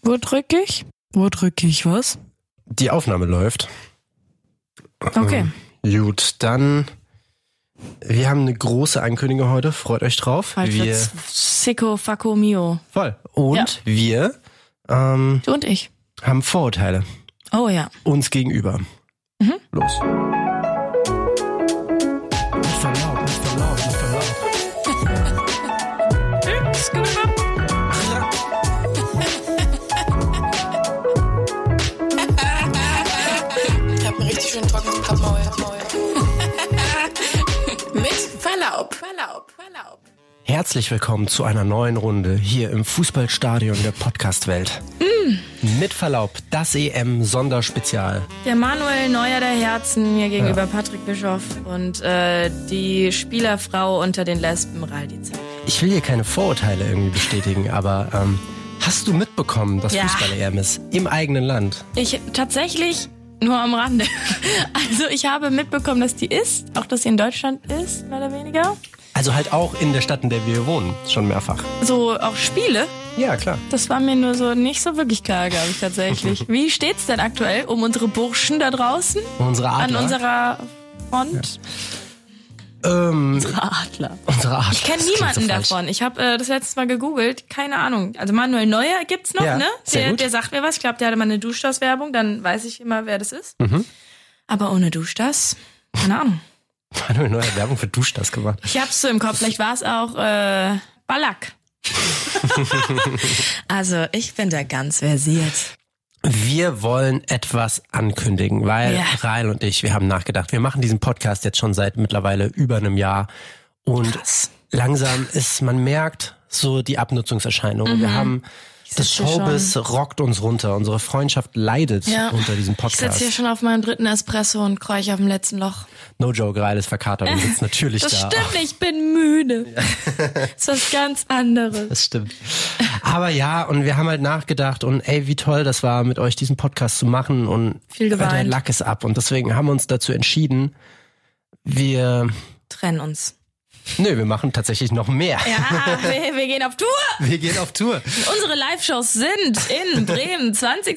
Wo drücke ich? Wo drücke ich was? Die Aufnahme läuft. Okay. Gut, dann... Wir haben eine große Ankündigung heute. Freut euch drauf. Heute wird's Sicko Facco Mio. Voll. Und wir Du und ich. haben Vorurteile. Oh ja. Uns gegenüber. Los. Mit Verlaub. Ich hab einen richtig schön trockenes Pappmaul. Mit Verlaub. Herzlich willkommen zu einer neuen Runde hier im Fußballstadion der Podcast-Welt. Mit Verlaub, das EM-Sonderspezial. Der Manuel Neuer der Herzen mir gegenüber Patrick Bischoff und die Spielerfrau unter den Lesben Raldi Zeck. Ich will hier keine Vorurteile irgendwie bestätigen, aber hast du mitbekommen, dass Fußball-EM ist? Im eigenen Land? Ich tatsächlich nur am Rande. Also ich habe mitbekommen, dass die ist, auch dass sie in Deutschland ist, mehr oder weniger. Also halt auch in der Stadt, in der wir wohnen, schon mehrfach. So auch Spiele. Ja, klar. Das war mir nur so nicht so wirklich klar, glaube ich tatsächlich. Wie steht's denn aktuell um unsere Burschen da draußen? Unsere Adler. An unserer Front? Unsere Adler. Ich kenne niemanden davon. Ich habe das letzte Mal gegoogelt. Keine Ahnung. Also Manuel Neuer gibt's noch, ne? Der sagt mir was. Ich glaube, der hatte mal eine Duschdas-Werbung. Dann weiß ich immer, wer das ist. Aber ohne Duschdas, keine Ahnung. Manuel Neuer Werbung für Duschdas gemacht. Ich hab's so im Kopf. Vielleicht war es auch Ballack. Also ich bin da ganz versiert. Wir wollen etwas ankündigen, weil Rael und ich, wir haben nachgedacht. Wir machen diesen Podcast jetzt schon seit mittlerweile über einem Jahr. Und langsam ist, man merkt so die Abnutzungserscheinungen. Wir haben... Das Showbiz rockt uns runter. Unsere Freundschaft leidet unter diesem Podcast. Ich sitze hier schon auf meinem 3. Espresso und kräuche auf dem letzten Loch. No joke, Rael ist verkatert und sitzt natürlich das da. Das stimmt, ich bin müde. Das ist was ganz anderes. Das stimmt. Aber ja, und wir haben halt nachgedacht und ey, wie toll das war, mit euch diesen Podcast zu machen und viel geweint. Der Lack ist ab und deswegen haben wir uns dazu entschieden, wir trennen uns. Nö, wir machen tatsächlich noch mehr. Ja, wir gehen auf Tour. Wir gehen auf Tour. Unsere Live-Shows sind in Bremen,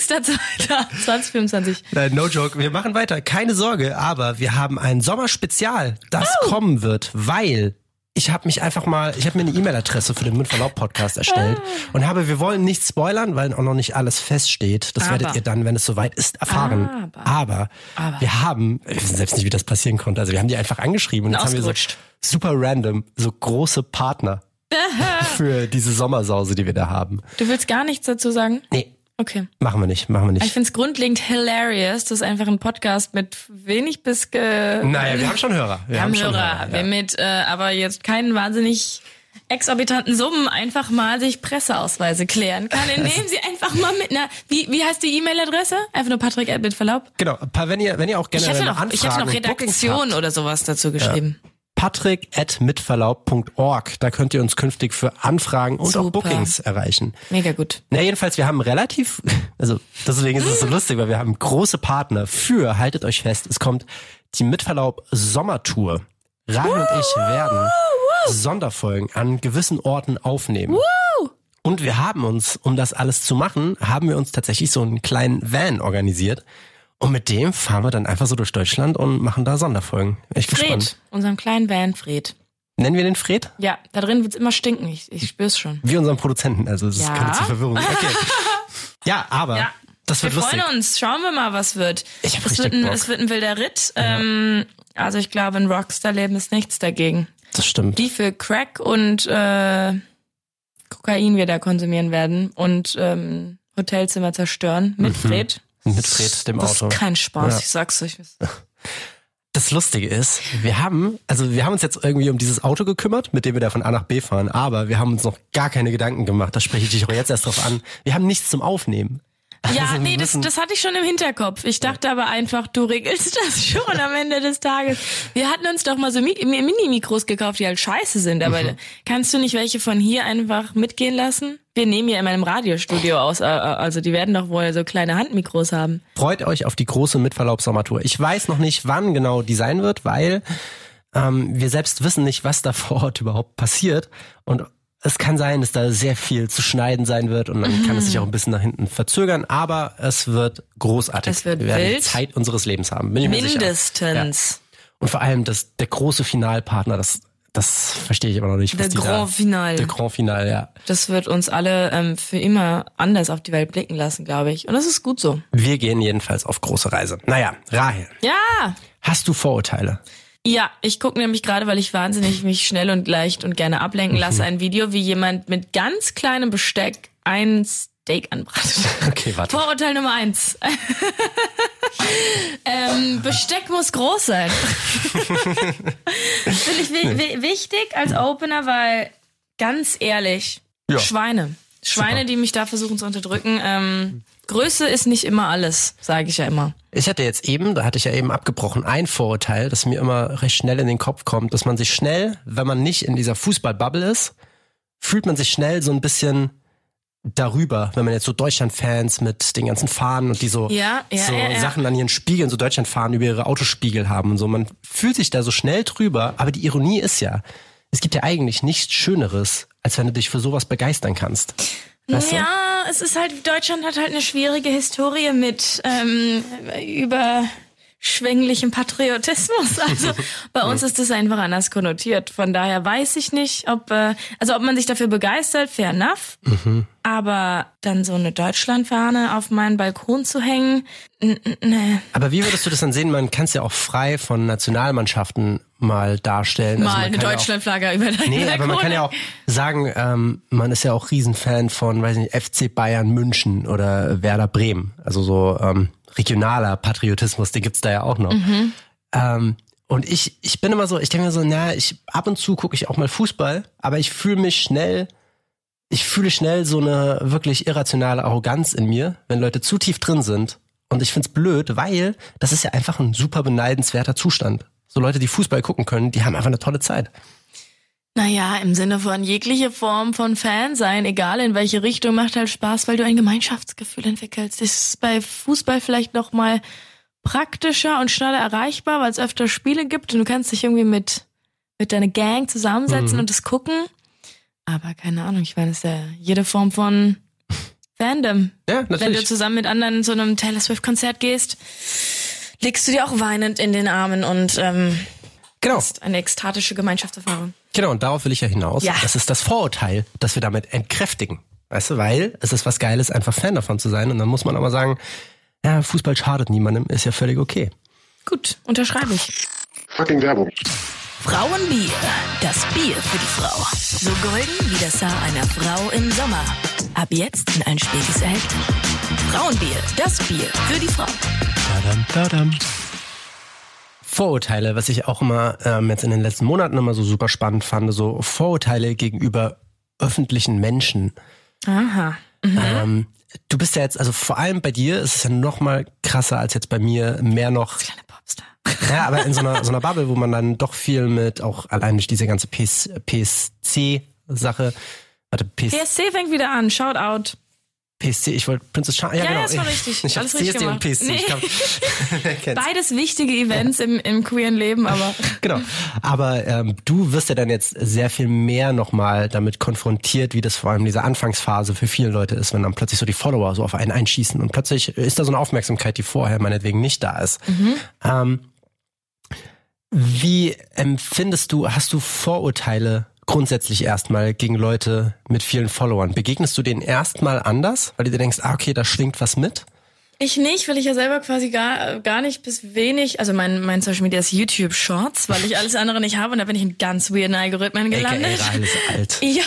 20.02.2025. Nein, no joke, wir machen weiter, keine Sorge, aber wir haben ein Sommerspezial, das kommen wird, weil ich habe mir eine E-Mail-Adresse für den Mit Verlaub Podcast erstellt und wir wollen nicht spoilern, weil auch noch nicht alles feststeht. Das werdet ihr dann, wenn es soweit ist, erfahren. Aber wir wissen selbst nicht, wie das passieren konnte. Also wir haben die einfach angeschrieben und jetzt haben wir so super random, so große Partner für diese Sommersause, die wir da haben. Du willst gar nichts dazu sagen? Nee. Okay. Machen wir nicht. Ich find's grundlegend hilarious. Das ist einfach ein Podcast mit wenig bis... Naja, wir haben schon Hörer. Wir haben Hörer. Ja. Mit aber jetzt keinen wahnsinnig exorbitanten Summen einfach mal sich Presseausweise klären kann, indem sie einfach mal mit einer... Wie heißt die E-Mail-Adresse? Einfach nur Patrick mit Verlaub? Genau. Wenn ihr auch gerne Anfragen... Ich hätte noch Redaktion oder sowas dazu geschrieben. Ja. patrick@mitverlaub.org. Da könnt ihr uns künftig für Anfragen und auch Bookings erreichen. Mega gut. Na, jedenfalls, wir haben deswegen ist es so lustig, weil wir haben große Partner haltet euch fest, es kommt die Mitverlaub Sommertour. Rael und ich werden Sonderfolgen an gewissen Orten aufnehmen. Und wir haben uns, um das alles zu machen, tatsächlich so einen kleinen Van organisiert. Und mit dem fahren wir dann einfach so durch Deutschland und machen da Sonderfolgen. Echt gespannt. Unserem kleinen Van Fred. Nennen wir den Fred? Ja, da drin wird's immer stinken. Ich spür's schon. Wie unseren Produzenten, also das könnte zur Verwirrung. Okay. Ja, aber das wird lustig. Wir freuen uns. Schauen wir mal, was wird. Ich hab richtig Bock. Es wird ein wilder Ritt. Also ich glaube, ein Rockstar-Leben ist nichts dagegen. Das stimmt. Wie viel Crack und Kokain wir da konsumieren werden und Hotelzimmer zerstören mit Fred. Mit Fred, dem Auto. Das ist kein Spaß, ich sag's euch. Das Lustige ist, wir haben uns jetzt irgendwie um dieses Auto gekümmert, mit dem wir da von A nach B fahren, aber wir haben uns noch gar keine Gedanken gemacht, da spreche ich dich auch jetzt erst drauf an. Wir haben nichts zum Aufnehmen. Ja, also nee, das hatte ich schon im Hinterkopf. Ich dachte aber einfach, du regelst das schon am Ende des Tages. Wir hatten uns doch mal so Mini-Mikros gekauft, die halt scheiße sind, aber kannst du nicht welche von hier einfach mitgehen lassen? Wir nehmen ja in meinem Radiostudio aus, also die werden doch wohl so kleine Handmikros haben. Freut euch auf die große Mitverlaub-Sommertour. Ich weiß noch nicht, wann genau die sein wird, weil wir selbst wissen nicht, was da vor Ort überhaupt passiert und es kann sein, dass da sehr viel zu schneiden sein wird und dann kann es sich auch ein bisschen nach hinten verzögern, aber es wird großartig. Es wird Wir werden die wild. Zeit unseres Lebens haben, bin ich mir sicher. Mindestens. Ja. Und vor allem der große Finalpartner, das verstehe ich immer noch nicht. Was Der Grand Final. Der Grand Final, ja. Das wird uns alle für immer anders auf die Welt blicken lassen, glaube ich. Und das ist gut so. Wir gehen jedenfalls auf große Reise. Naja, Rahel. Ja. Hast du Vorurteile? Ja, ich gucke nämlich gerade, weil ich wahnsinnig mich schnell und leicht und gerne ablenken lasse, ein Video, wie jemand mit ganz kleinem Besteck ein Steak anbratet. Okay, warte. Vorurteil Nummer 1. Besteck muss groß sein. Finde ich wichtig als Opener, weil ganz ehrlich, Ja. Schweine, Super. die mich da versuchen zu unterdrücken. Größe ist nicht immer alles, sage ich ja immer. Ich hatte jetzt eben, da hatte ich ja eben abgebrochen, ein Vorurteil, das mir immer recht schnell in den Kopf kommt, dass man sich schnell, wenn man nicht in dieser Fußball-Bubble ist, fühlt man sich schnell so ein bisschen darüber, wenn man jetzt so Deutschland-Fans mit den ganzen Fahnen und die so Sachen an ihren Spiegeln, so Deutschland-Fahnen über ihre Autospiegel haben und so. Man fühlt sich da so schnell drüber, aber die Ironie ist ja, es gibt ja eigentlich nichts Schöneres, als wenn du dich für sowas begeistern kannst. Weißt du? Ja, es ist halt, Deutschland hat halt eine schwierige Historie mit überschwänglichem Patriotismus. Also bei uns ist das einfach anders konnotiert. Von daher weiß ich nicht, ob man sich dafür begeistert, fair enough. Aber dann so eine Deutschlandfahne auf meinen Balkon zu hängen, nee. Aber wie würdest du das dann sehen? Man kann es ja auch frei von Nationalmannschaften mal darstellen. Mal man eine kann ja auch- Deutschlandflagge über deine Nee, aber man kann ja auch sagen, man ist ja auch Riesenfan von, weiß nicht, FC Bayern München oder Werder Bremen. Also so regionaler Patriotismus, den gibt's da ja auch noch. Und ich bin immer so, ich denke mir so, ab und zu gucke ich auch mal Fußball, aber ich fühle schnell so eine wirklich irrationale Arroganz in mir, wenn Leute zu tief drin sind. Und ich find's blöd, weil das ist ja einfach ein super beneidenswerter Zustand. So Leute, die Fußball gucken können, die haben einfach eine tolle Zeit. Naja, im Sinne von jegliche Form von Fan sein, egal in welche Richtung, macht halt Spaß, weil du ein Gemeinschaftsgefühl entwickelst. Das ist bei Fußball vielleicht noch mal praktischer und schneller erreichbar, weil es öfter Spiele gibt und du kannst dich irgendwie mit deiner Gang zusammensetzen und das gucken. Aber keine Ahnung, ich meine, das ist ja jede Form von Fandom. Ja, Wenn du natürlich. zusammen mit anderen zu einem Taylor Swift-Konzert gehst, legst du dir auch weinend in den Armen und Genau. hast eine ekstatische Gemeinschaftserfahrung. Genau, und darauf will ich ja hinaus. Ja. Das ist das Vorurteil, das wir damit entkräftigen. Weißt du, weil es ist was Geiles, einfach Fan davon zu sein. Und dann muss man aber sagen, ja, Fußball schadet niemandem, ist ja völlig okay. Gut, unterschreibe ich. Fucking Werbung. Frauenbier, das Bier für die Frau. So golden wie das Haar einer Frau im Sommer. Ab jetzt in Einspieges erhältlich. Frauenbier, das Bier für die Frau. Tadam, tadam. Vorurteile, was ich auch immer jetzt in den letzten Monaten immer so super spannend fand, so Vorurteile gegenüber öffentlichen Menschen. Aha. Du bist ja jetzt, also vor allem bei dir ist es ja noch mal krasser als jetzt bei mir, mehr noch, Kleine Popstar. ja, aber in so einer Bubble, wo man dann doch viel mit, auch allein durch diese ganze PSC-Sache, PSC fängt wieder an, Shoutout. PSC, ich wollte Princess Charming, Ja, genau. das war richtig. Ich Alles habe richtig CSD und gemacht. PSC. Nee. Ich glaub, wer kennt's? Beides wichtige Events im queeren Leben, aber Genau. Aber du wirst ja dann jetzt sehr viel mehr nochmal damit konfrontiert, wie das vor allem in dieser Anfangsphase für viele Leute ist, wenn dann plötzlich so die Follower so auf einen einschießen und plötzlich ist da so eine Aufmerksamkeit, die vorher meinetwegen nicht da ist. Wie empfindest du, hast du Vorurteile grundsätzlich erstmal gegen Leute mit vielen Followern? Begegnest du denen erstmal anders, weil du dir denkst, okay, da schwingt was mit? ich nicht, weil ich ja selber quasi gar nicht bis wenig, also mein Social Media ist YouTube Shorts, weil ich alles andere nicht habe und da bin ich in ganz weirden Algorithmen gelandet. AKA Rahel ist alt. Ja,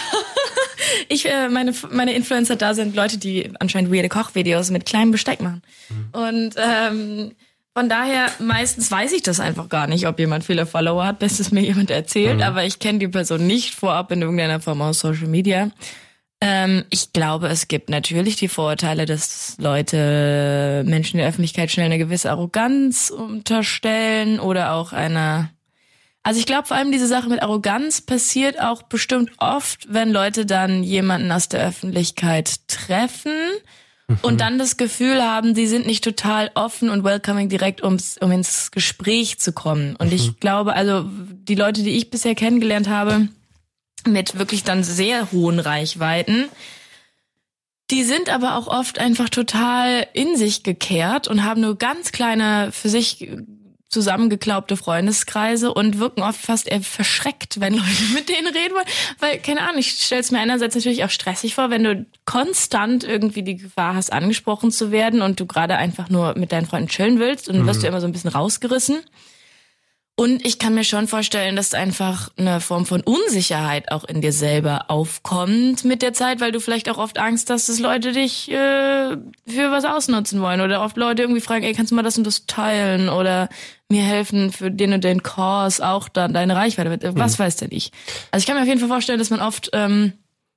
meine Influencer da sind Leute, die anscheinend weirde Kochvideos mit kleinem Besteck machen. Und von daher, meistens weiß ich das einfach gar nicht, ob jemand viele Follower hat, bis es mir jemand erzählt, aber ich kenne die Person nicht vorab in irgendeiner Form aus Social Media. Ich glaube, es gibt natürlich die Vorurteile, dass Leute Menschen in der Öffentlichkeit schnell eine gewisse Arroganz unterstellen oder auch also ich glaube vor allem diese Sache mit Arroganz passiert auch bestimmt oft, wenn Leute dann jemanden aus der Öffentlichkeit treffen und dann das Gefühl haben, die sind nicht total offen und welcoming direkt, um ins Gespräch zu kommen. Und ich glaube, also die Leute, die ich bisher kennengelernt habe, mit wirklich dann sehr hohen Reichweiten. Die sind aber auch oft einfach total in sich gekehrt und haben nur ganz kleine, für sich zusammengeglaubte Freundeskreise und wirken oft fast eher verschreckt, wenn Leute mit denen reden wollen. Weil, keine Ahnung, ich stelle es mir einerseits natürlich auch stressig vor, wenn du konstant irgendwie die Gefahr hast, angesprochen zu werden und du gerade einfach nur mit deinen Freunden chillen willst und dann wirst du immer so ein bisschen rausgerissen. Und ich kann mir schon vorstellen, dass einfach eine Form von Unsicherheit auch in dir selber aufkommt mit der Zeit, weil du vielleicht auch oft Angst hast, dass Leute dich für was ausnutzen wollen oder oft Leute irgendwie fragen, ey, kannst du mal das und das teilen oder mir helfen für den und den Kurs auch dann deine Reichweite mit, was weiß denn ich. Also ich kann mir auf jeden Fall vorstellen, dass man oft eine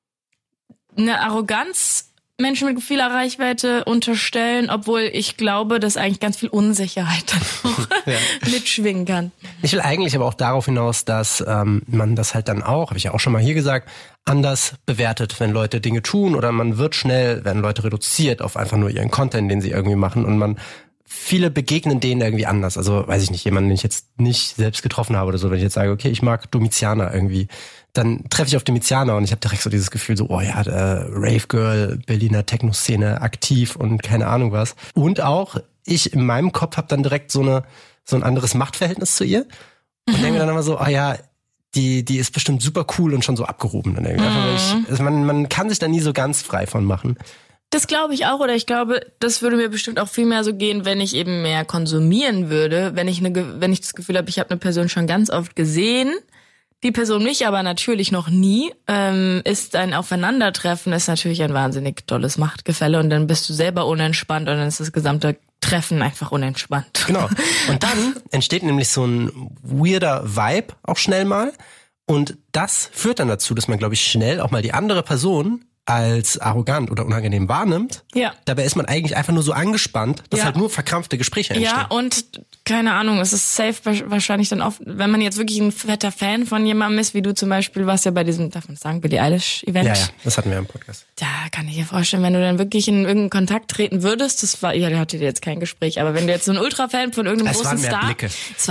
Arroganz Menschen mit vieler Reichweite unterstellen, obwohl ich glaube, dass eigentlich ganz viel Unsicherheit dann auch mitschwingen kann. Ich will eigentlich aber auch darauf hinaus, dass man das halt dann auch, habe ich ja auch schon mal hier gesagt, anders bewertet, wenn Leute Dinge tun oder man werden Leute reduziert auf einfach nur ihren Content, den sie irgendwie machen und viele begegnen denen irgendwie anders. Also weiß ich nicht, jemanden, den ich jetzt nicht selbst getroffen habe oder so, wenn ich jetzt sage, okay, ich mag Domiziana irgendwie, dann treffe ich auf Domiziana und ich habe direkt so dieses Gefühl so, oh ja, Rave Girl, Berliner Techno-Szene aktiv und keine Ahnung was. Und auch ich in meinem Kopf habe dann direkt so ein anderes Machtverhältnis zu ihr und denke mir dann immer so, oh ja, die ist bestimmt super cool und schon so abgehoben. Dann irgendwie. Also man kann sich da nie so ganz frei von machen. Das glaube ich auch, oder ich glaube, das würde mir bestimmt auch viel mehr so gehen, wenn ich eben mehr konsumieren würde, wenn ich das Gefühl habe, ich habe eine Person schon ganz oft gesehen, die Person mich aber natürlich noch nie, ist ein Aufeinandertreffen, ist natürlich ein wahnsinnig tolles Machtgefälle und dann bist du selber unentspannt und dann ist das gesamte Treffen einfach unentspannt. Genau. Und dann entsteht nämlich so ein weirder Vibe auch schnell mal und das führt dann dazu, dass man, glaube ich, schnell auch mal die andere Person als arrogant oder unangenehm wahrnimmt. Ja. Dabei ist man eigentlich einfach nur so angespannt, dass halt nur verkrampfte Gespräche entstehen. Ja, und keine Ahnung, es ist safe wahrscheinlich dann oft, wenn man jetzt wirklich ein fetter Fan von jemandem ist, wie du zum Beispiel warst ja bei diesem, darf man sagen, Billie Eilish-Event. Ja, das hatten wir im Podcast. Da kann ich dir vorstellen, wenn du dann wirklich in irgendeinen Kontakt treten würdest, der hatte jetzt kein Gespräch, aber wenn du jetzt so ein Ultra-Fan von irgendeinem großen Star... Blicke.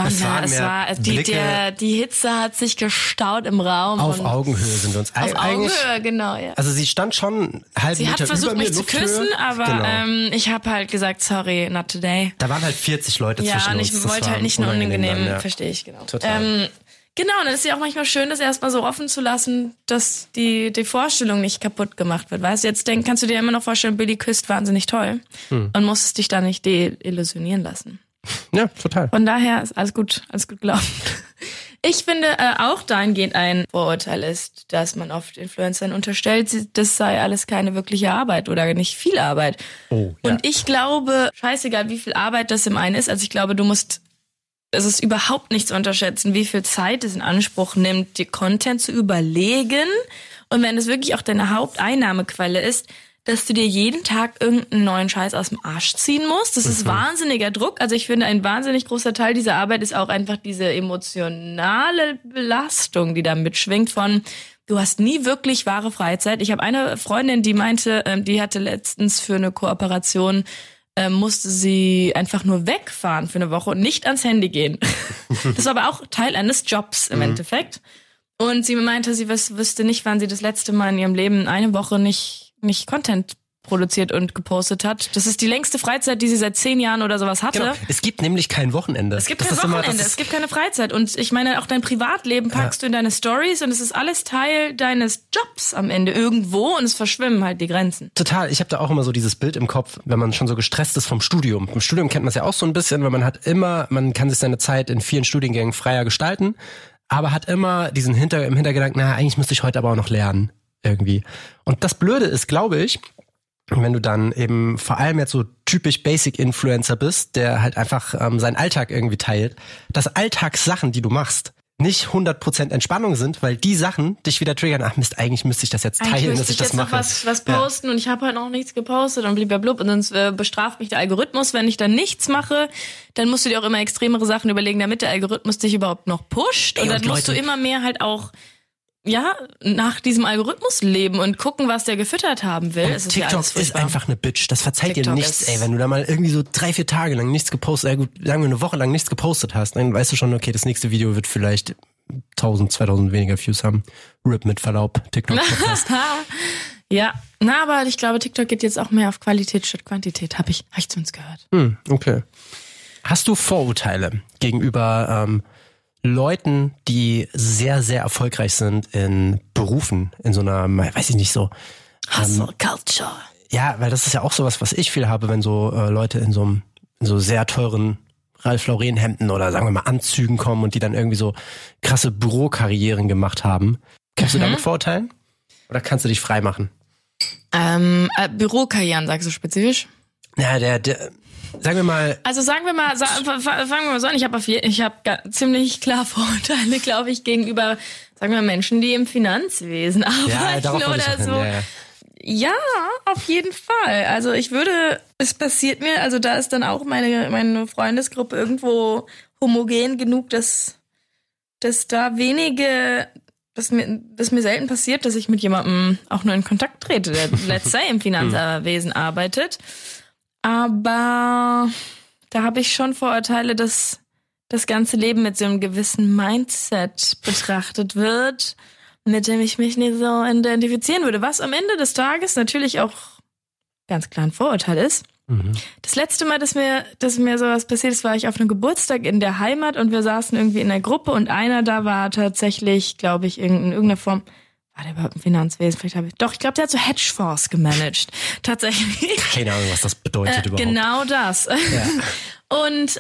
Die Hitze hat sich gestaut im Raum. Auf Augenhöhe sind wir uns. Auf Augenhöhe, genau, ja. Also sie stand schon halb Sie Meter hat versucht, über mir, mich zu küssen, aber genau. Ich habe halt gesagt, sorry, not today. Da waren halt 40 Leute zwischen uns. Ja, und ich wollte halt nicht nur unangenehm, verstehe ich, genau. Total. Genau, und dann ist ja auch manchmal schön, das erstmal so offen zu lassen, dass die Vorstellung nicht kaputt gemacht wird. Weißt du, jetzt kannst du dir immer noch vorstellen, Billy küsst wahnsinnig toll und musstest dich da nicht deillusionieren lassen. Ja, total. Von daher ist alles gut gelaufen. Ich finde auch dahingehend ein Vorurteil ist, dass man oft Influencern unterstellt, das sei alles keine wirkliche Arbeit oder nicht viel Arbeit. Oh, ja. Und ich glaube, scheißegal wie viel Arbeit das im einen ist, also ich glaube, es ist überhaupt nicht zu unterschätzen, wie viel Zeit es in Anspruch nimmt, dir Content zu überlegen. Und wenn es wirklich auch deine Haupteinnahmequelle ist, dass du dir jeden Tag irgendeinen neuen Scheiß aus dem Arsch ziehen musst. Das ist wahnsinniger Druck. Also ich finde, ein wahnsinnig großer Teil dieser Arbeit ist auch einfach diese emotionale Belastung, die da mitschwingt von, du hast nie wirklich wahre Freizeit. Ich habe eine Freundin, die meinte, die hatte letztens für eine Kooperation musste sie einfach nur wegfahren für eine Woche und nicht ans Handy gehen. Das war aber auch Teil eines Jobs im Endeffekt. Und sie meinte, sie wüsste nicht, wann sie das letzte Mal in ihrem Leben eine Woche nicht Content produziert und gepostet hat. Das ist die längste Freizeit, die sie seit 10 Jahren oder sowas hatte. Genau. Es gibt nämlich kein Wochenende. Es gibt kein Wochenende, es gibt keine Freizeit. Und ich meine, auch dein Privatleben packst du in deine Stories und es ist alles Teil deines Jobs am Ende irgendwo und es verschwimmen halt die Grenzen. Total. Ich habe da auch immer so dieses Bild im Kopf, wenn man schon so gestresst ist vom Studium. Im Studium kennt man es ja auch so ein bisschen, weil man kann sich seine Zeit in vielen Studiengängen freier gestalten, aber hat immer diesen im Hintergedanken, eigentlich müsste ich heute aber auch noch lernen. Irgendwie. Und das Blöde ist, glaube ich, wenn du dann eben vor allem jetzt so typisch Basic-Influencer bist, der halt einfach seinen Alltag irgendwie teilt, dass Alltagssachen, die du machst, nicht 100% Entspannung sind, weil die Sachen dich wieder triggern. Ach Mist, eigentlich müsste ich das jetzt teilen, dass ich das mache. Eigentlich müsste ich jetzt noch was posten und ich habe halt noch nichts gepostet und blablabla und dann bestraft mich der Algorithmus, wenn ich dann nichts mache. Dann musst du dir auch immer extremere Sachen überlegen, damit der Algorithmus dich überhaupt noch pusht. Und dann musst du immer mehr halt auch nach diesem Algorithmus leben und gucken, was der gefüttert haben will. Es ist TikTok ist einfach eine Bitch. Das verzeiht dir nichts, wenn du da mal irgendwie so 3-4 Tage lang nichts gepostet, sagen wir eine Woche lang nichts gepostet hast, dann weißt du schon, okay, das nächste Video wird vielleicht 1000, 2000 weniger Views haben. RIP mit Verlaub, TikTok-Podcast. Ja, aber ich glaube, TikTok geht jetzt auch mehr auf Qualität statt Quantität, hab ich zumindest gehört. Okay. Hast du Vorurteile gegenüber Leuten, die sehr, sehr erfolgreich sind in Berufen, in so einer, weiß ich nicht, so Hustle Culture. Ja, weil das ist ja auch sowas, was ich viel habe, wenn so Leute in so sehr teuren Ralph Lauren Hemden oder sagen wir mal Anzügen kommen und die dann irgendwie so krasse Bürokarrieren gemacht haben. Kämpfst du damit Vorurteilen? Oder kannst du dich frei machen? Bürokarrieren, sagst du spezifisch? Ja, sagen wir mal. Also fangen wir mal so an. Ich habe ziemlich klar Vorurteile, glaube ich, gegenüber, sagen wir mal, Menschen, die im Finanzwesen arbeiten oder so. Ja, auf jeden Fall. Also es passiert mir, also da ist dann auch meine Freundesgruppe irgendwo homogen genug, dass da wenige, dass mir selten passiert, dass ich mit jemandem auch nur in Kontakt trete, der let's say im Finanzwesen arbeitet. Aber da habe ich schon Vorurteile, dass das ganze Leben mit so einem gewissen Mindset betrachtet wird, mit dem ich mich nicht so identifizieren würde. Was am Ende des Tages natürlich auch ganz klar ein Vorurteil ist. Das letzte Mal, dass mir sowas passiert ist, war ich auf einem Geburtstag in der Heimat und wir saßen irgendwie in der Gruppe und einer da war tatsächlich, glaube ich, in irgendeiner Form, war der überhaupt im Finanzwesen? Ich glaube, der hat so Hedgefonds gemanagt. Tatsächlich. Keine Ahnung, was das bedeutet überhaupt. Genau das. Ja. Und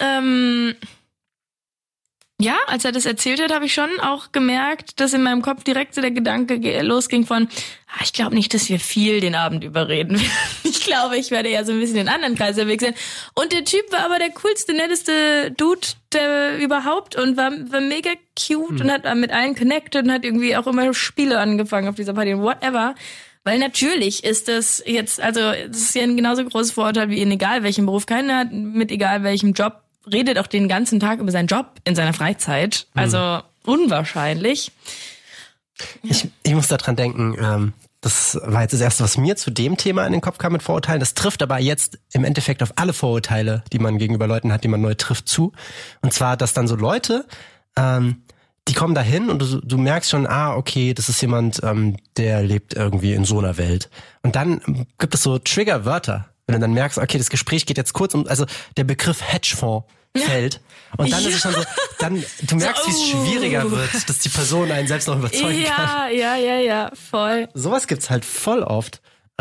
ja, als er das erzählt hat, habe ich schon auch gemerkt, dass in meinem Kopf direkt so der Gedanke losging von, ich glaube nicht, dass wir viel den Abend überreden werden. Ich glaube, ich werde ja so ein bisschen in anderen Kreisen unterwegs sein. Und der Typ war aber der coolste, netteste Dude der überhaupt und war mega cute und hat mit allen connected und hat irgendwie auch immer Spiele angefangen auf dieser Party und whatever. Weil natürlich ist das jetzt, also das ist ja ein genauso großes Vorurteil wie in egal welchem Beruf. Keiner hat mit egal welchem Job redet auch den ganzen Tag über seinen Job in seiner Freizeit. Also unwahrscheinlich. Ich muss da dran denken, das war jetzt das Erste, was mir zu dem Thema in den Kopf kam mit Vorurteilen. Das trifft aber jetzt im Endeffekt auf alle Vorurteile, die man gegenüber Leuten hat, die man neu trifft, zu. Und zwar, dass dann so Leute, die kommen da hin und du merkst schon, okay, das ist jemand, der lebt irgendwie in so einer Welt. Und dann gibt es so Triggerwörter. Wenn du dann merkst, okay, das Gespräch geht jetzt kurz also der Begriff Hedgefonds fällt. Und dann ist es schon so, du merkst, wie es schwieriger wird, dass die Person einen selbst noch überzeugen kann. Ja, voll. Sowas gibt's halt voll oft.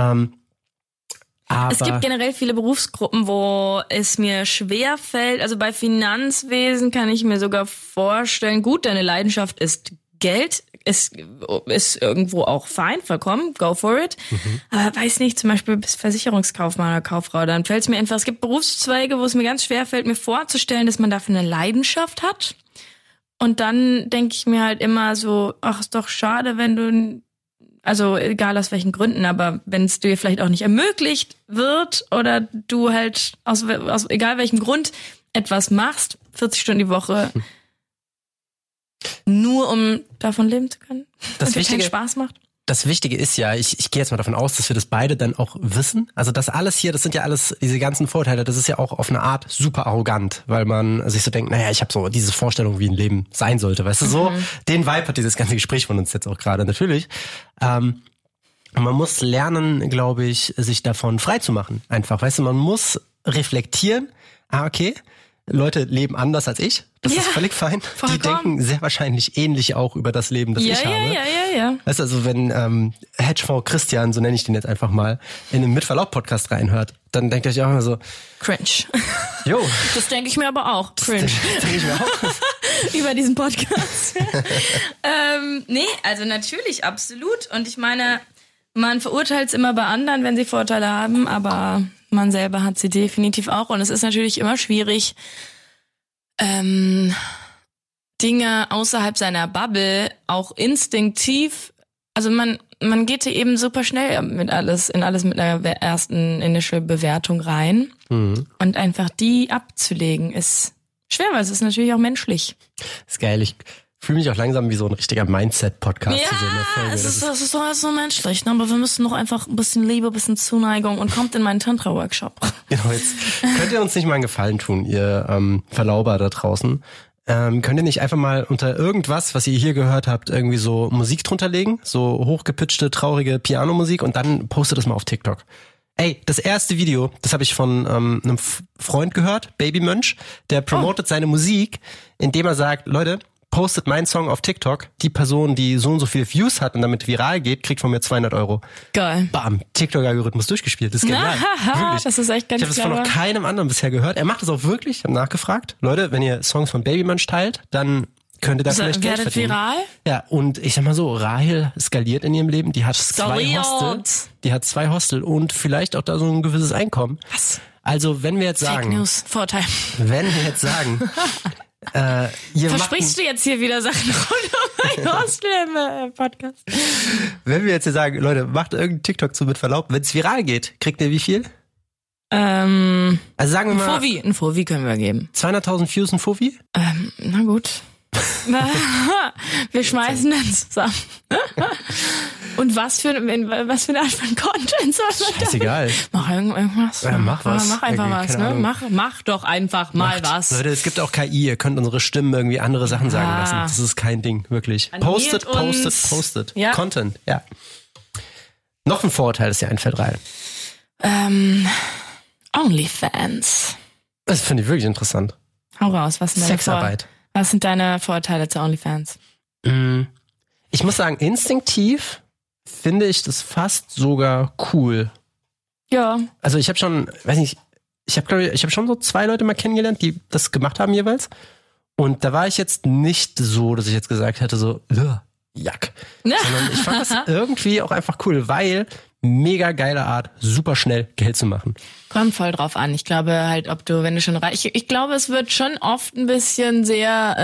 Aber es gibt generell viele Berufsgruppen, wo es mir schwer fällt. Also bei Finanzwesen kann ich mir sogar vorstellen, gut, deine Leidenschaft ist Geld, ist irgendwo auch fein, vollkommen, go for it. Aber weiß nicht, zum Beispiel bist Versicherungskaufmann oder Kauffrau, dann fällt es mir einfach, es gibt Berufszweige, wo es mir ganz schwer fällt, mir vorzustellen, dass man dafür eine Leidenschaft hat. Und dann denke ich mir halt immer so, ist doch schade, wenn du, also egal aus welchen Gründen, aber wenn es dir vielleicht auch nicht ermöglicht wird oder du halt aus egal welchem Grund etwas machst, 40 Stunden die Woche, nur um davon leben zu können, dass dir keinen Spaß macht. Das Wichtige ist ja, ich gehe jetzt mal davon aus, dass wir das beide dann auch wissen. Also das alles hier, das sind ja alles, diese ganzen Vorteile, das ist ja auch auf eine Art super arrogant, weil man sich so denkt, ich habe so diese Vorstellung, wie ein Leben sein sollte. Weißt du, so den Vibe hat dieses ganze Gespräch von uns jetzt auch gerade natürlich. Man muss lernen, glaube ich, sich davon frei zu machen. Einfach, weißt du, man muss reflektieren, okay, Leute leben anders als ich. Das ist völlig fein. Vollkommen. Die denken sehr wahrscheinlich ähnlich auch über das Leben, das ich habe. Ja. Weißt du, also wenn Hedgefonds Christian, so nenne ich den jetzt einfach mal, in den Mitverlaub-Podcast reinhört, dann denkt er sich auch immer so, cringe. Jo. Das denke ich mir aber auch. Cringe. Das denke ich mir auch. Über diesen Podcast. Nee, also natürlich, absolut. Und ich meine, man verurteilt es immer bei anderen, wenn sie Vorteile haben, aber man selber hat sie definitiv auch. Und es ist natürlich immer schwierig, Dinge außerhalb seiner Bubble auch instinktiv, also man geht hier eben super schnell in alles mit einer ersten Initial Bewertung rein. Und einfach die abzulegen ist schwer, weil es ist natürlich auch menschlich. Ist geil, ich fühle mich auch langsam wie so ein richtiger Mindset-Podcast. Ja, es ist so menschlich, ne? Aber wir müssen noch einfach ein bisschen Liebe, ein bisschen Zuneigung und kommt in meinen Tantra-Workshop. Genau, jetzt könnt ihr uns nicht mal einen Gefallen tun, ihr Verlauber da draußen. könnt ihr nicht einfach mal unter irgendwas, was ihr hier gehört habt, irgendwie so Musik drunter legen? So hochgepitchte, traurige Pianomusik und dann postet das mal auf TikTok. Ey, das erste Video, das habe ich von einem Freund gehört, Babymönch, der promotet seine Musik, indem er sagt, Leute, postet meinen Song auf TikTok. Die Person, die so und so viele Views hat und damit viral geht, kriegt von mir 200 €. Geil. Bam, TikTok-Algorithmus durchgespielt. Das ist genial. Wirklich. Das ist echt ganz Ich habe das von noch keinem anderen bisher gehört. Er macht das auch wirklich. Ich habe nachgefragt. Leute, wenn ihr Songs von Babymönch teilt, dann könnt ihr da vielleicht Geld verdienen. Viral? Ja, und ich sag mal so, Rahel skaliert in ihrem Leben. Die hat zwei Hostel und vielleicht auch da so ein gewisses Einkommen. Was? Also, wenn wir jetzt sagen... Fake News, Vorteil. Wenn wir jetzt sagen... Versprichst du jetzt hier wieder Sachen rund um mein Hostel im Podcast? Wenn wir jetzt hier sagen, Leute, macht irgendeinen TikTok zu mit Verlaub, wenn es viral geht, kriegt ihr wie viel? Also sagen wir mal... Ein Fovi können wir geben. 200.000 Views ein Fovi? Na gut. Wir schmeißen dann zusammen. Und was für eine Art von Content soll man da? Scheißegal. Mach irgendwas. Ja, mach was. Mach einfach was, ne? Mach doch einfach mal was. Leute, es gibt auch KI. Ihr könnt unsere Stimmen irgendwie andere Sachen sagen lassen. Das ist kein Ding, wirklich. Postet. Ja. Content, ja. Noch ein Vorurteil, das dir einfällt, Rahel. OnlyFans. Das finde ich wirklich interessant. Hau raus, was sind Sexarbeit. Was sind deine Vorurteile zu OnlyFans? Ich muss sagen, instinktiv finde ich das fast sogar cool. Ja. Also ich habe schon, weiß nicht, ich habe schon so 2 Leute mal kennengelernt, die das gemacht haben jeweils. Und da war ich jetzt nicht so, dass ich jetzt gesagt hätte so, Jack. Sondern ich fand das irgendwie auch einfach cool, weil mega geile Art, super schnell Geld zu machen. Kommt voll drauf an. Ich glaube halt, wenn du schon ich glaube, es wird schon oft ein bisschen sehr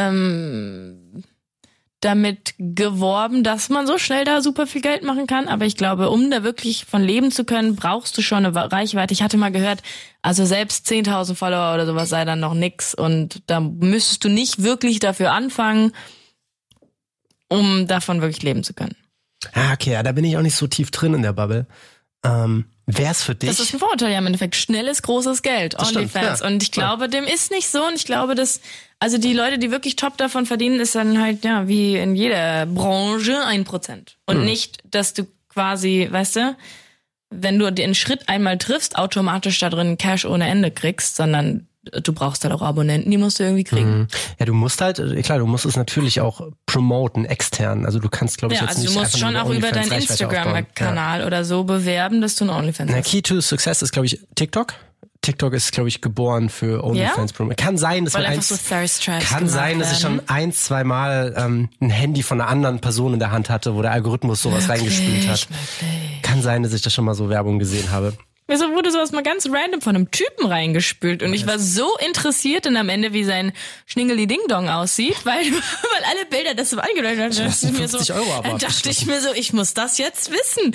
damit geworben, dass man so schnell da super viel Geld machen kann. Aber ich glaube, um da wirklich von leben zu können, brauchst du schon eine Reichweite. Ich hatte mal gehört, also selbst 10.000 Follower oder sowas sei dann noch nix. Und da müsstest du nicht wirklich dafür anfangen, um davon wirklich leben zu können. Ah, okay, ja, da bin ich auch nicht so tief drin in der Bubble. Wär's für dich? Das ist ein Vorurteil ja im Endeffekt. Schnelles, großes Geld. OnlyFans. Ja. Und ich glaube, dem ist nicht so. Und ich glaube, dass, also die Leute, die wirklich top davon verdienen, ist dann halt, ja, wie in jeder Branche 1%. Und nicht, dass du quasi, weißt du, wenn du den Schritt einmal triffst, automatisch da drin Cash ohne Ende kriegst, sondern du brauchst halt auch Abonnenten, die musst du irgendwie kriegen. Ja, du musst halt, klar, du musst es natürlich auch promoten, extern. Also du kannst, glaube ich, jetzt nicht du musst schon auch über deinen Instagram-Kanal oder so bewerben, dass du ein OnlyFans hast. Key to Success ist, glaube ich, TikTok. TikTok ist, glaube ich, geboren für OnlyFans. Ja? Kann sein, dass ich schon 1-2 Mal ein Handy von einer anderen Person in der Hand hatte, wo der Algorithmus sowas reingespült hat. Kann sein, dass ich da schon mal so Werbung gesehen habe. Wieso wurde sowas mal ganz random von einem Typen reingespült und ich war so interessiert und am Ende, wie sein Schningeli-Ding-Dong aussieht, weil alle Bilder das so angedeutet haben. Dann dachte ich mir so, ich muss das jetzt wissen.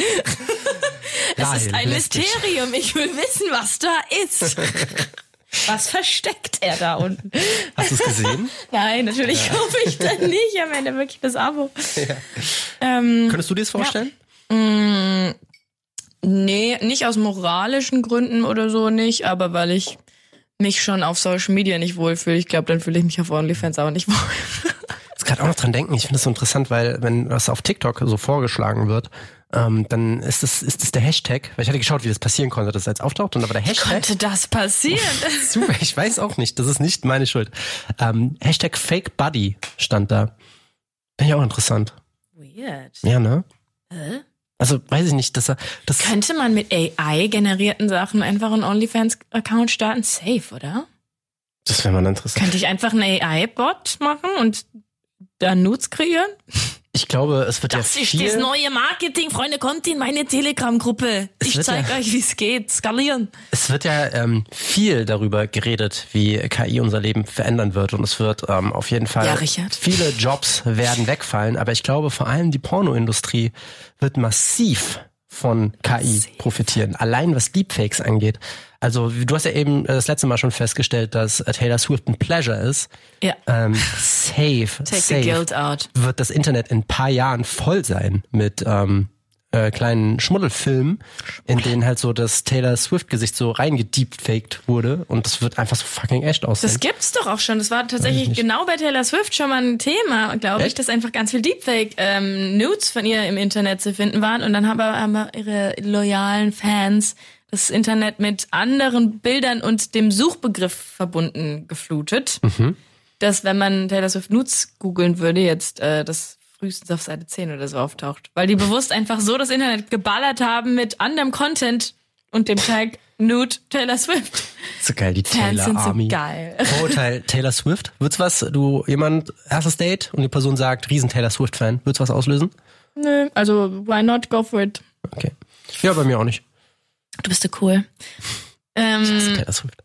Es ist ein Mysterium, ich will wissen, was da ist. Was versteckt er da unten? Hast du es gesehen? Nein, natürlich hoffe ich dann nicht. Am Ende wirklich das Abo. Ja. Könntest du dir das vorstellen? Ja. Nee, nicht aus moralischen Gründen oder so nicht, aber weil ich mich schon auf Social Media nicht wohlfühle. Ich glaube, dann fühle ich mich auf OnlyFans auch nicht wohl. Ich muss gerade auch noch dran denken, ich finde das so interessant, weil wenn das auf TikTok so vorgeschlagen wird, dann ist das der Hashtag, weil ich hatte geschaut, wie das passieren konnte, dass das jetzt auftaucht, und aber der Hashtag... Wie konnte das passieren? Super, ich weiß auch nicht, das ist nicht meine Schuld. Hashtag Fake Buddy stand da. Finde ich auch interessant. Weird. Ja, ne? Also, weiß ich nicht, das könnte man mit AI-generierten Sachen einfach einen OnlyFans-Account starten? Safe, oder? Das wäre mal interessant. Könnte ich einfach einen AI-Bot machen und da Nudes kreieren? Ich glaube, es wird das ist das neue Marketing, Freunde, kommt in meine Telegram-Gruppe. Ich zeige euch, wie es geht. Skalieren. Es wird ja viel darüber geredet, wie KI unser Leben verändern wird. Und es wird auf jeden Fall viele Jobs werden wegfallen. Aber ich glaube, vor allem die Pornoindustrie wird massiv von KI profitieren. Allein was Deepfakes angeht. Also du hast ja eben das letzte Mal schon festgestellt, dass Taylor Swift ein Pleasure ist. Ja. Safe the guilt out. Wird das Internet in ein paar Jahren voll sein mit kleinen Schmuddelfilmen, in denen halt so das Taylor Swift-Gesicht so reingedeepfaked wurde und das wird einfach so fucking echt aussehen. Das gibt's doch auch schon. Das war tatsächlich genau bei Taylor Swift schon mal ein Thema, glaube ich, dass einfach ganz viel Deepfake-Nudes von ihr im Internet zu finden waren und dann haben ihre loyalen Fans das Internet mit anderen Bildern und dem Suchbegriff verbunden geflutet. Dass, wenn man Taylor Swift Nudes googeln würde, jetzt das frühestens auf Seite 10 oder so auftaucht. Weil die bewusst einfach so das Internet geballert haben mit anderem Content und dem Tag Nude Taylor Swift. So geil, die Fans Taylor sind so Army. geil. Vorurteil Taylor Swift. Wird's was, erstes Date und die Person sagt, riesen Taylor Swift-Fan. Wird's was auslösen? Nö, also why not, go for it. Okay. Ja, bei mir auch nicht. Du bist so cool. Ich hasse Taylor Swift.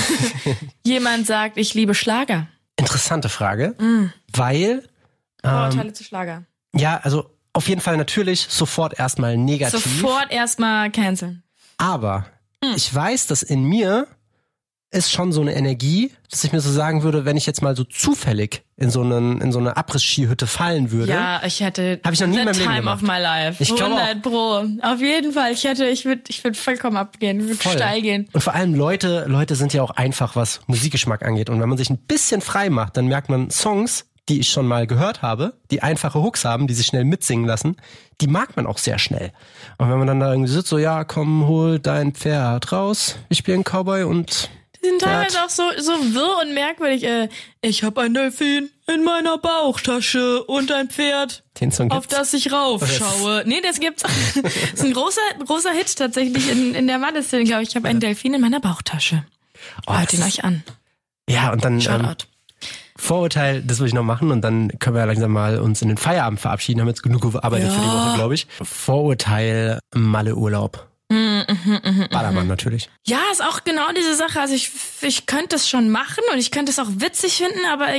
Jemand sagt, ich liebe Schlager. Interessante Frage, weil Vorurteile zu Schlager. ja, also auf jeden Fall natürlich sofort erstmal negativ. Sofort erstmal canceln. Aber ich weiß, dass in mir ist schon so eine Energie, dass ich mir so sagen würde, wenn ich jetzt mal so zufällig in so eine Abriss-Skihütte fallen würde. Ja, ich hätte Hab ich noch nie in meinem Leben time gemacht. of my life. Ich glaube 100 Pro. Auf jeden Fall. Ich würde vollkommen abgehen. Ich würde Voll. steil gehen. Und vor allem Leute sind ja auch einfach, was Musikgeschmack angeht. Und wenn man sich ein bisschen frei macht, dann merkt man Songs, die ich schon mal gehört habe, die einfache Hooks haben, die sich schnell mitsingen lassen, die mag man auch sehr schnell. Und wenn man dann da irgendwie sitzt, so, ja, komm, hol dein Pferd raus, ich bin ein Cowboy und Die sind teilweise auch so wirr und merkwürdig. Ich habe ein Delfin in meiner Bauchtasche und ein Pferd, den Song auf gibt's. das ich raufschaue. Nee, das gibt's. Das ist ein großer Hit tatsächlich in der Mann-Szene, glaube ich. Ich habe einen Delfin in meiner Bauchtasche. Hört ihn euch an. Ja, und dann Shoutout. Vorurteil, das will ich noch machen und dann können wir ja langsam mal uns in den Feierabend verabschieden, haben jetzt genug gearbeitet für die Woche, glaube ich. Vorurteil Malle-Urlaub. Ballermann natürlich. Ja, ist auch genau diese Sache. Also ich könnte das schon machen und ich könnte es auch witzig finden, aber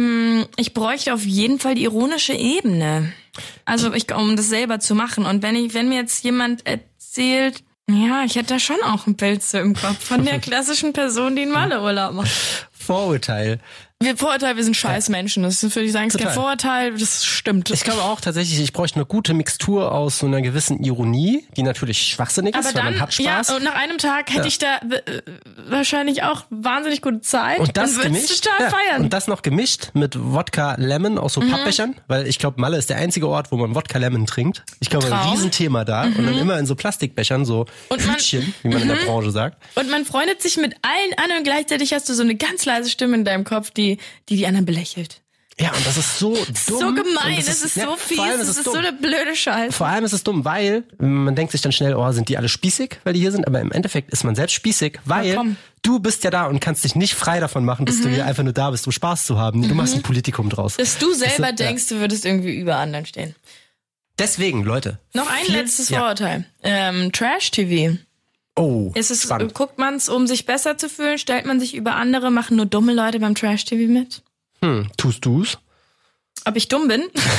ich bräuchte auf jeden Fall die ironische Ebene. Also um das selber zu machen. Und wenn mir jetzt jemand erzählt, ja, ich hätte da schon auch ein Bild so im Kopf von der klassischen Person, die einen Malle-Urlaub macht. Vorurteil. Wir sind scheiß Menschen. Das würde ich sagen, ist kein Vorurteil, das stimmt. Ich glaube auch tatsächlich, ich bräuchte eine gute Mixtur aus so einer gewissen Ironie, die natürlich schwachsinnig ist, aber weil dann, man hat Spaß. ja, und nach einem Tag hätte ich da wahrscheinlich auch wahnsinnig gute Zeit Und das würde gemischt, total feiern. und das noch gemischt mit Wodka Lemon aus so Pappbechern, weil ich glaube, Malle ist der einzige Ort, wo man Wodka Lemon trinkt. Ich glaube, ein Traum. Riesenthema da und dann immer in so Plastikbechern, so Hütchen, wie man in der Branche sagt. Und man freundet sich mit allen an und gleichzeitig hast du so eine ganz leise Stimme in deinem Kopf, die anderen belächelt. Ja, und das ist so dumm. So gemein, Und es ist ja, so fies, vor allem es ist dumm. so eine blöde Scheiße. Vor allem ist es dumm, weil man denkt sich dann schnell, oh, sind die alle spießig, weil die hier sind, aber im Endeffekt ist man selbst spießig, weil du bist ja da und kannst dich nicht frei davon machen, dass du hier einfach nur da bist, um Spaß zu haben. Du machst ein Politikum draus. Dass du selber denkst, du würdest irgendwie über anderen stehen. Deswegen, Leute. Noch ein letztes Vorurteil. Trash-TV. Oh, spannend. Guckt man's, um sich besser zu fühlen? Stellt man sich über andere? Machen nur dumme Leute beim Trash-TV mit? Tust du's? Ob ich dumm bin?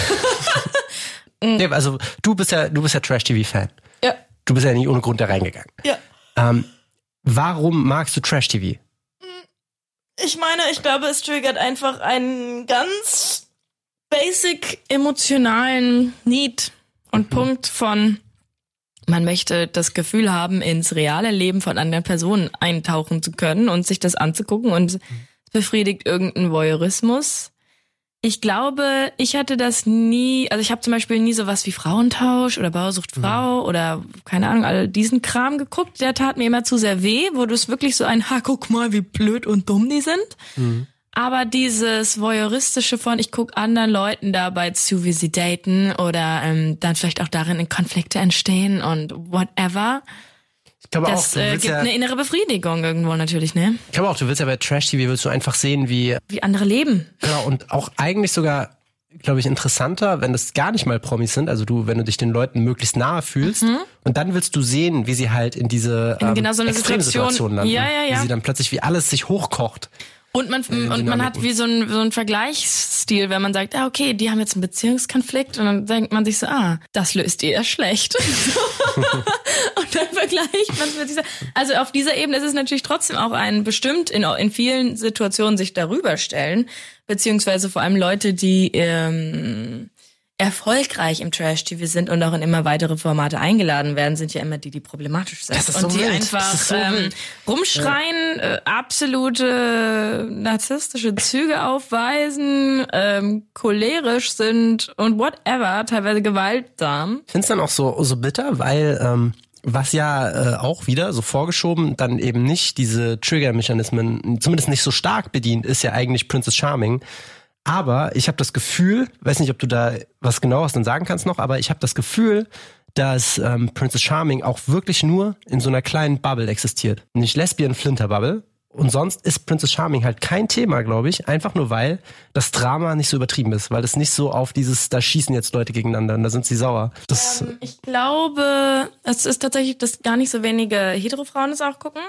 Ja, also du bist ja Trash-TV-Fan. Ja. Du bist ja nicht ohne Grund da reingegangen. Ja. Warum magst du Trash-TV? Ich meine, ich glaube, es triggert einfach einen ganz basic emotionalen Need und Punkt von, man möchte das Gefühl haben, ins reale Leben von anderen Personen eintauchen zu können und sich das anzugucken und befriedigt irgendeinen Voyeurismus. Ich glaube, ich hatte das nie, also ich habe zum Beispiel nie sowas wie Frauentausch oder Bauer sucht Frau oder keine Ahnung, all diesen Kram geguckt. Der tat mir immer zu sehr weh, wo du es wirklich so guck mal, wie blöd und dumm die sind. Aber dieses Voyeuristische von, ich guck anderen Leuten dabei zu, wie sie daten oder dann vielleicht auch darin in Konflikte entstehen und whatever. Ich glaube Das gibt eine innere Befriedigung irgendwo natürlich, ne? Ich glaube auch, du willst ja bei Trash-TV willst du einfach sehen, wie andere leben. Genau, und auch eigentlich sogar, glaube ich, interessanter, wenn das gar nicht mal Promis sind, also wenn du dich den Leuten möglichst nahe fühlst und dann willst du sehen, wie sie halt in diese genau so eine Extremsituation landen. Ja. Wie sie dann plötzlich, wie alles sich hochkocht. Und man hat wie so ein Vergleichsstil, wenn man sagt, okay, die haben jetzt einen Beziehungskonflikt und dann denkt man sich so, das löst ihr schlecht. Und dann vergleicht man es mit dieser, also auf dieser Ebene ist es natürlich trotzdem auch bestimmt in vielen Situationen sich darüber stellen, beziehungsweise vor allem Leute, die erfolgreich im Trash-TV sind und auch in immer weitere Formate eingeladen werden, sind ja immer die problematisch sind. Das ist so und die wild. einfach Das ist so wild. rumschreien, absolute narzisstische Züge aufweisen, cholerisch sind und whatever, teilweise gewaltsam. Ich finde es dann auch so bitter, weil was ja auch wieder so vorgeschoben dann eben nicht diese Trigger-Mechanismen, zumindest nicht so stark bedient, ist ja eigentlich Princess Charming. Aber ich habe das Gefühl, weiß nicht, ob du da was genaueres dann sagen kannst noch, aber ich habe das Gefühl, dass Princess Charming auch wirklich nur in so einer kleinen Bubble existiert. Nicht Lesbian-Flinter-Bubble. Und sonst ist Princess Charming halt kein Thema, glaube ich. Einfach nur, weil das Drama nicht so übertrieben ist. Weil es nicht so auf dieses, da schießen jetzt Leute gegeneinander und da sind sie sauer. Ich glaube, es ist tatsächlich, dass gar nicht so wenige Hetero-Frauen das auch gucken.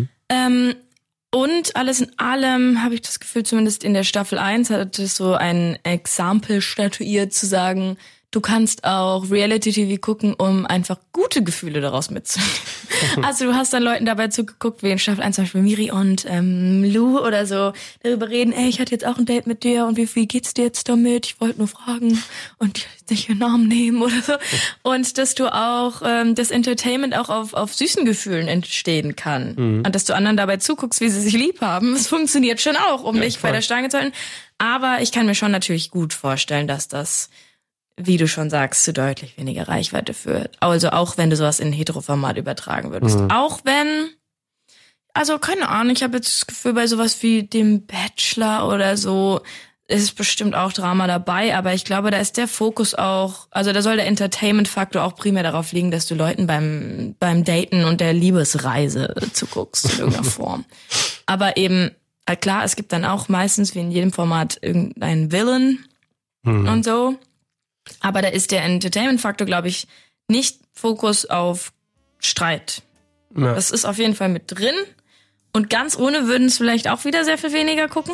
Und alles in allem habe ich das Gefühl, zumindest in der Staffel 1 hat es so ein Exempel statuiert, zu sagen, du kannst auch Reality-TV gucken, um einfach gute Gefühle daraus mitzunehmen. Also du hast dann Leuten dabei zugeguckt, wie in Staffel 1 zum Beispiel Miri und Lou oder so, darüber reden, ey, ich hatte jetzt auch ein Date mit dir und wie geht's dir jetzt damit? Ich wollte nur fragen und nicht ihren Namen nehmen oder so. Und dass du auch das Entertainment auch auf süßen Gefühlen entstehen kann. Und dass du anderen dabei zuguckst, wie sie sich lieb haben. Es funktioniert schon auch, um dich bei der Stange zu halten. Aber ich kann mir schon natürlich gut vorstellen, dass das, wie du schon sagst, zu deutlich weniger Reichweite führt. Also auch wenn du sowas in Hetero-Format übertragen würdest. Auch wenn, also keine Ahnung, ich habe jetzt das Gefühl, bei sowas wie dem Bachelor oder so ist bestimmt auch Drama dabei, aber ich glaube, da ist der Fokus auch, also da soll der Entertainment-Faktor auch primär darauf liegen, dass du Leuten beim Daten und der Liebesreise zuguckst in irgendeiner Form. Aber eben, klar, es gibt dann auch meistens, wie in jedem Format, irgendeinen Villain und so. Aber da ist der Entertainment-Faktor, glaube ich, nicht Fokus auf Streit. Ja. Das ist auf jeden Fall mit drin. Und ganz ohne würden es vielleicht auch wieder sehr viel weniger gucken.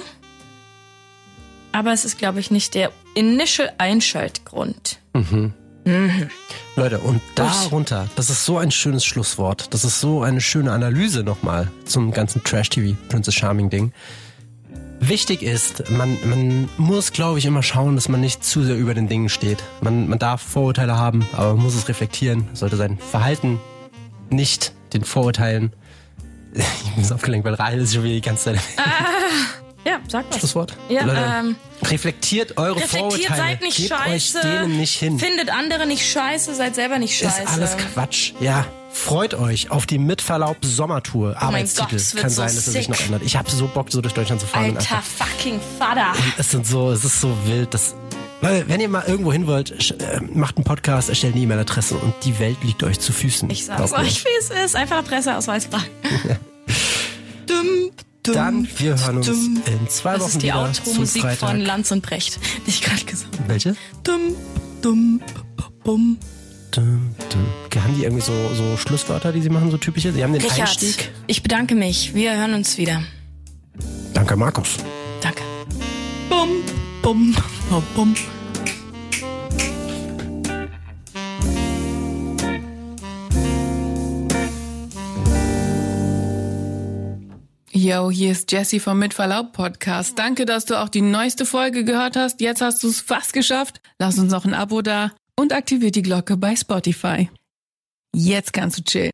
Aber es ist, glaube ich, nicht der initial Einschaltgrund. Leute, und darunter, das ist so ein schönes Schlusswort. Das ist so eine schöne Analyse nochmal zum ganzen Trash-TV, Princess Charming-Ding. Wichtig ist, man muss, glaube ich, immer schauen, dass man nicht zu sehr über den Dingen steht. Man darf Vorurteile haben, aber man muss es reflektieren, sollte sein Verhalten nicht den Vorurteilen. Ich bin so aufgelenkt, weil Rahel ist schon wieder die ganze Zeit. Ja, sag was. Schlusswort. Ja, Leute, reflektiert eure Vorurteile. seid nicht Gebt scheiße. euch denen nicht hin. Findet andere nicht scheiße, seid selber nicht scheiße. Ist alles Quatsch. Ja, freut euch auf die mit Verlaub Sommertour. Arbeitstitel. Gott, es wird Kann so sein, dass er sich sick. noch ändert. Ich habe so Bock, so durch Deutschland zu fahren. Alter fucking Vater. Es ist so wild, dass... Leute, wenn ihr mal irgendwo hin wollt, macht einen Podcast, erstellt eine E-Mail-Adresse und die Welt liegt euch zu Füßen. Ich sag's euch, wie es ist. Einfach Presseausweis fragen. Dann, wir hören uns in 2 Wochen Das ist die wieder zum Outro-Musik Freitag. von Lanz und Brecht, die ich gerade gesungen habe. Welche? Bum. Haben die irgendwie so Schlusswörter, die sie machen, so typische? Sie haben den Richard, Einstieg. ich bedanke mich. Wir hören uns wieder. Danke, Markus. Danke. Bum. Yo, hier ist Jessie vom Mit Verlaub Podcast. Danke, dass du auch die neueste Folge gehört hast. Jetzt hast du es fast geschafft. Lass uns noch ein Abo da und aktiviert die Glocke bei Spotify. Jetzt kannst du chillen.